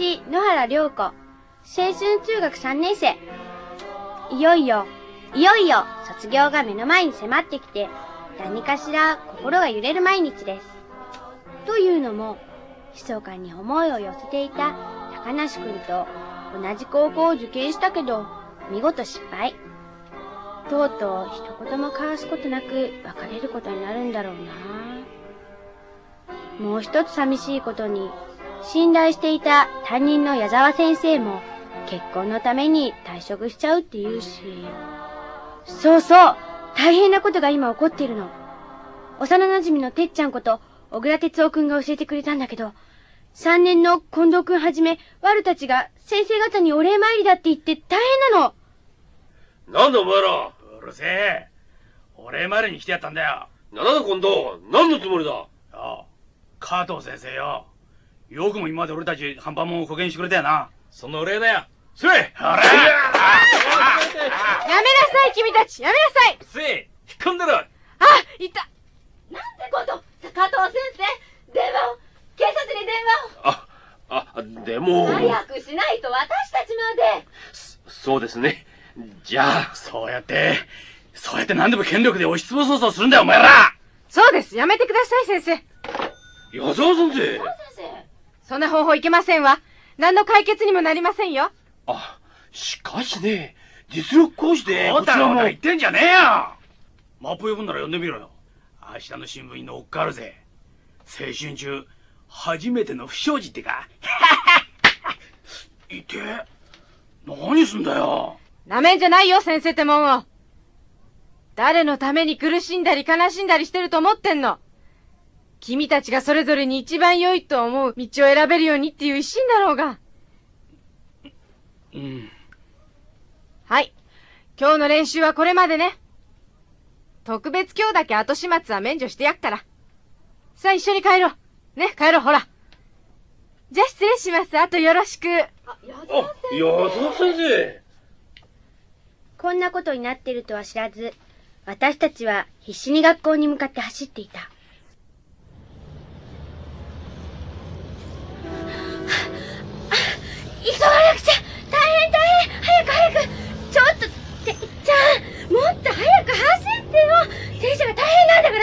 私、野原涼子。青春中学3年生。いよいよ卒業が目の前に迫ってきて、何かしら心が揺れる毎日です。というのも、密かに思いを寄せていた高梨くんと同じ高校を受験したけど、見事失敗。とうとう一言も交わすことなく別れることになるんだろうな。もう一つ寂しいことに、信頼していた担任の矢沢先生も結婚のために退職しちゃうって言うし。そうそう、大変なことが今起こっているの。幼馴染のてっちゃんこと小倉哲夫くんが教えてくれたんだけど、3年の近藤くんはじめワルたちが先生方にお礼参りだって言って大変なの。 なんだお前ら。 うるせえ。お礼参りに来てやったんだよ。 なんだ近藤、何のつもりだ。 よ、加藤先生よ。よくも今まで俺たち半端もんを保険してくれたよな。 そのお礼だよ。 せい、ほら。 やめなさい君たち、やめなさい。 せい、引っ込んでろ。 あ、いた。なんてこと、加藤先生、電話を、警察に電話を。 でも。 早くしないと私たちまで。 そうですね。じゃあ。 そうやって何でも権力で押しつぶそうとするんだよ、お前ら。 そうです、やめてください先生。 矢沢先生。 そんな方法いけませんわ。何の解決にもなりませんよ。 しかしね、実力行使で。 こちらも言ってんじゃねえよ。マップ呼ぶんなら呼んでみろよ。明日の新聞に乗っかるぜ。青春中初めての不祥事ってか。いてえ。何すんだよ。 なめんじゃないよ、先生ってもんを。誰のために苦しんだり悲しんだりしてると思ってんの。君たちがそれぞれに一番良いと思う道を選べるようにっていう一心だろうが。はい。今日の練習はこれまでね。特別今日だけ後始末は免除してやっから。さあ一緒に帰ろう。ね、帰ろう、ほら。じゃあ失礼します。あとよろしく。矢沢先生。 こんなことになってるとは知らず、私たちは必死に学校に向かって走っていた。急がなくちゃ。大変。早く。ちょっと、てっちゃん、もっと早く走ってよ。先生が大変なんだから。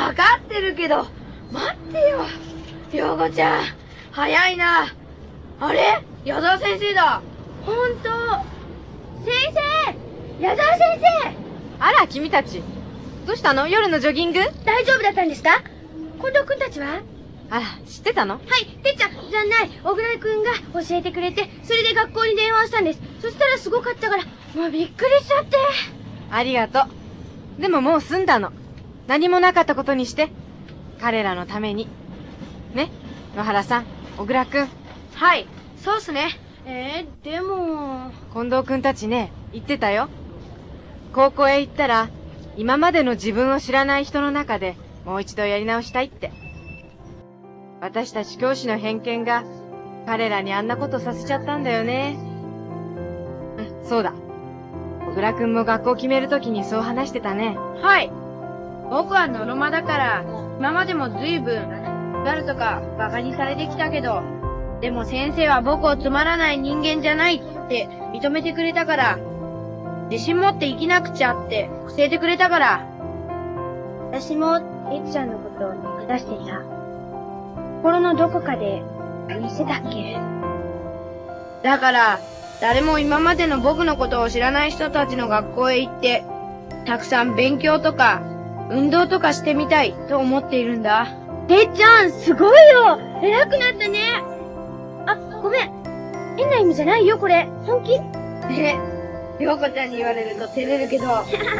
わかってるけど、待ってよ。涼子ちゃん、早いな。あれ、矢沢先生だ。 ほんと。先生、矢沢先生。 あら、君たち。どうしたの？夜のジョギング？ 大丈夫だったんですか？近藤くんたちは？ あら、知ってたの？ はい、てっちゃんじゃない、小倉くんが教えてくれて、それで学校に電話したんです。そしたらすごかったから、もうびっくりしちゃって。 ありがとう。でももう済んだの。何もなかったことにして。彼らのために。ね、野原さん、小倉くん。 はい、そうっすね。でも。 近藤くんたちね、言ってたよ。高校へ行ったら、今までの自分を知らない人の中でもう一度やり直したいって。私たち教師の偏見が彼らにあんなことさせちゃったんだよね。そうだ。小倉くんも学校決めるときにそう話してたね。 はい。僕はノロマだから、今までも随分、誰とか馬鹿にされてきたけど、でも先生は僕をつまらない人間じゃないって認めてくれたから、自信持って生きなくちゃって教えてくれたから。 私もてっちゃんのことを見下していた。心のどこかで何してたっけ？ だから、誰も今までの僕のことを知らない人たちの学校へ行って、たくさん勉強とか、運動とかしてみたいと思っているんだ。 てっちゃん、すごいよ！偉くなったね！ごめん。変な意味じゃないよ、これ。本気？ 涼子ちゃんに言われると照れるけど。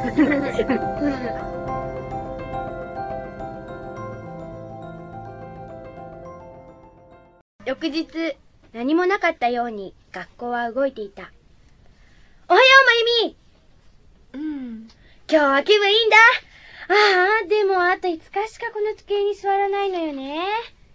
翌日、何もなかったように学校は動いていた。おはよう、まゆみ。今日は気分いいんだ。でもあと5日しかこの机に座らないのよね。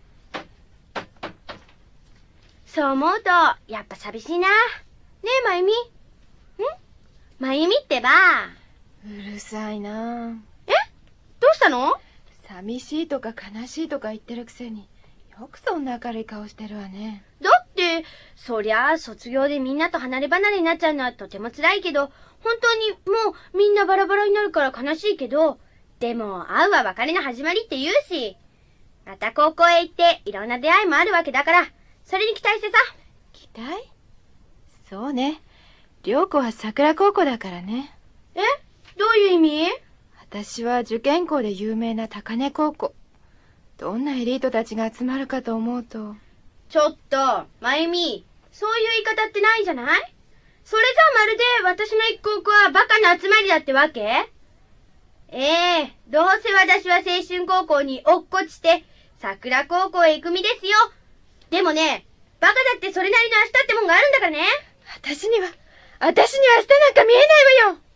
そう思うと、やっぱ寂しいな。ねえ、まゆみ。まゆみってば。 うるさいな。 どうしたの？ 寂しいとか悲しいとか言ってるくせに、よくそんな明るい顔してるわね。 だって、 ってそりゃあ卒業でみんなと離れ離れになっちゃうのはとても辛いけど、本当にもうみんなバラバラになるから悲しいけど、でも会うは別れの始まりって言うし、また高校へ行っていろんな出会いもあるわけだから、それに期待してさ。 期待？そうね。涼子は桜高校だからね。 え？どういう意味？ 私は受験校で有名な高根高校。どんなエリートたちが集まるかと思うと。 ちょっと、まゆみ、そういう言い方ってないじゃない？それじゃあまるで私の一高校はバカの集まりだってわけ？どうせ私は青春高校に落っこちて、桜高校へ行く身ですよ。でもね、バカだってそれなりの明日ってもんがあるんだからね。 私には明日なんか見えないわよ。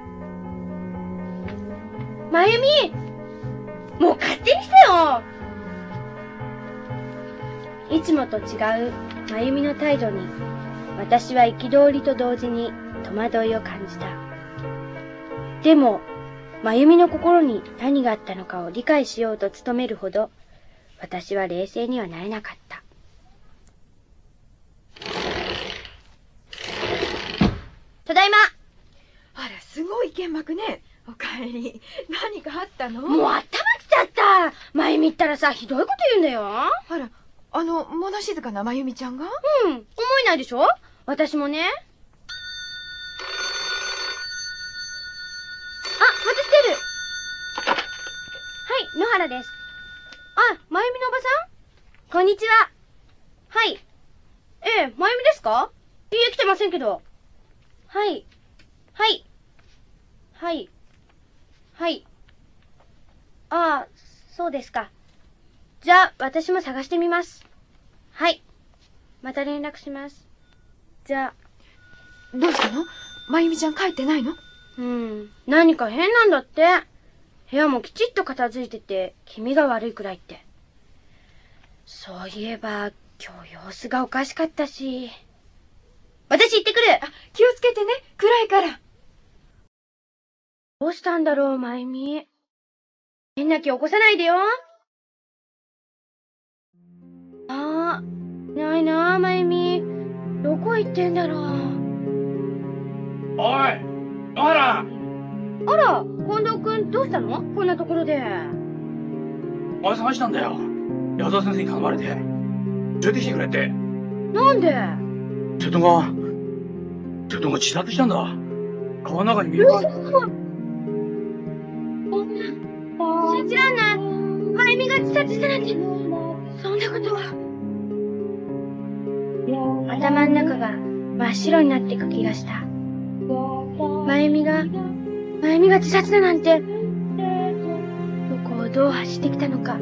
まゆみ、もう勝手にしてよ。いつもと違うまゆみの態度に、私は憤りと同時に戸惑いを感じた。でも、まゆみの心に何があったのかを理解しようと努めるほど、私は冷静にはなれなかった。ただいま。 あら、すごい剣幕ね。おかえり。何かあったの？ もう頭きちゃった。まゆみったらさ、ひどいこと言うんだよ。 あら、物静かなまゆみちゃんが？ うん、思えないでしょ？私もね。あ、私出る。はい、野原です。あ、まゆみのおばさん？こんにちは。はい。まゆみですか？いいえ、来てませんけど。はい。はい。はい。はい。ああ、そうですか。じゃあ、私も探してみます。はい。また連絡します。じゃあ。 どうしたの？まゆみちゃん帰ってないの？ 何か変なんだって。部屋もきちっと片付いてて、気味が悪いくらいって。そういえば、今日様子がおかしかったし。私行ってくる。 気をつけてね、暗いから。 どうしたんだろう、まゆみ。変な気起こさないでよ。ないなあ、まゆみ。どこ行ってんだろう。 おい、野原！ あら、近藤くんどうしたの？こんなところで。 お前探したんだよ。矢沢先生に頼まれて。連れてきてくれって。 なんで？ 瀬戸が自殺したんだ。川の中に見るか。 信じらんない。まゆみが自殺したなんて、そんなことは。頭の中が真っ白になっていく気がした。まゆみが自殺だなんて、どこをどう走ってきたのか。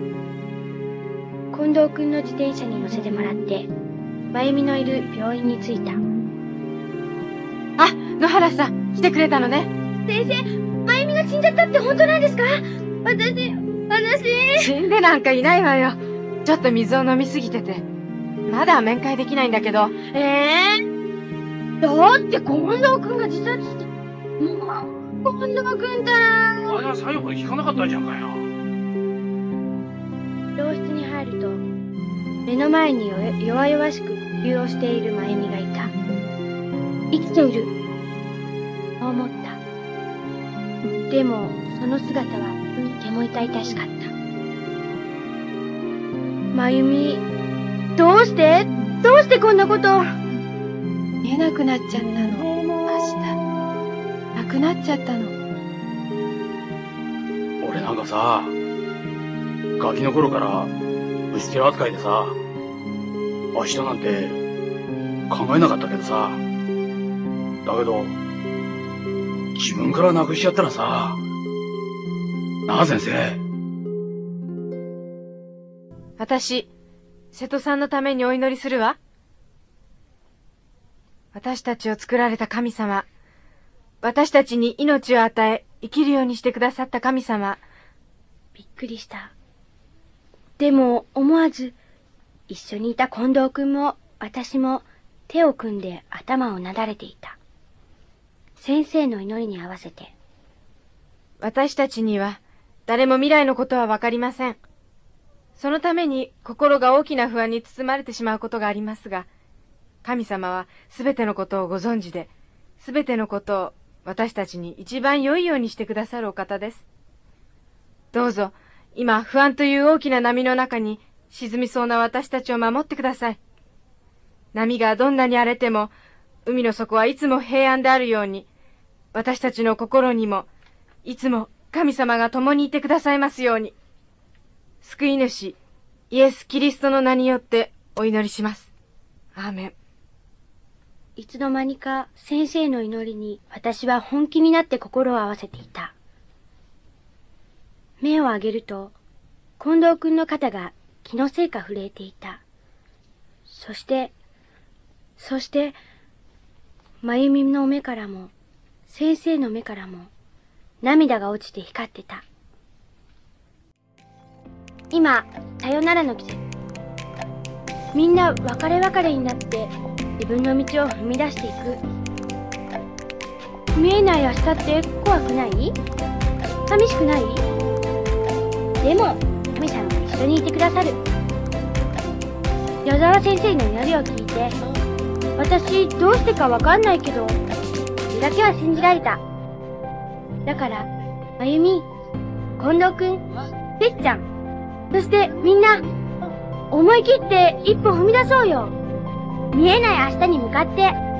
近藤くんの自転車に乗せてもらって、まゆみのいる病院に着いた。 あ、野原さん、来てくれたのね。 先生、まゆみが死んじゃったって本当なんですか？私。 死んでなんかいないわよ。ちょっと水を飲みすぎてて。まだ面会できないんだけど。 だって近藤くんが自殺して。もう、近藤くんたら。 お前は最後まで聞かなかったじゃんかよ。 病室に入ると、目の前に弱々しく呼吸をしているまゆみがいた。生きている。そう思った。でも、その姿はとても痛々しかった。まゆみ、どうしてこんなこと。 見えなくなっちゃったの。明日。亡くなっちゃったの。 俺なんかさ、ガキの頃から虫けら扱いでさ、明日なんて考えなかったけどさ、だけど自分からなくしちゃったらさ、なあ先生。 私、瀬戸さんのためにお祈りするわ。私たちを作られた神様、私たちに命を与え、生きるようにしてくださった神様。 びっくりした。でも思わず、一緒にいた近藤くんも私も手を組んで頭をなだれていた。先生の祈りに合わせて。 私たちには誰も未来のことはわかりません。 そのために心が大きな不安に包まれてしまうことがありますが、神様はすべてのことをご存知で、すべてのことを私たちに一番良いようにしてくださるお方です。どうぞ、今不安という大きな波の中に沈みそうな私たちを守ってください。波がどんなに荒れても、海の底はいつも平安であるように、私たちの心にも、いつも神様が共にいてくださいますように。救い主、イエス・キリストの名によってお祈りします。アーメン。 いつの間にか先生の祈りに私は本気になって心を合わせていた。目を上げると、近藤くんの肩が気のせいか震えていた。そして、まゆみの目からも、先生の目からも、涙が落ちて光ってた。今、さよならの季節。みんな別れ別れになって自分の道を踏み出していく。見えない明日って怖くない？寂しくない？でも、神様が一緒にいてくださる。矢沢先生の祈りを聞いて、私どうしてかわかんないけど、それだけは信じられた。だから、まゆみ、近藤くん、てっちゃん、そしてみんな、思い切って一歩踏み出そうよ。見えない明日に向かって。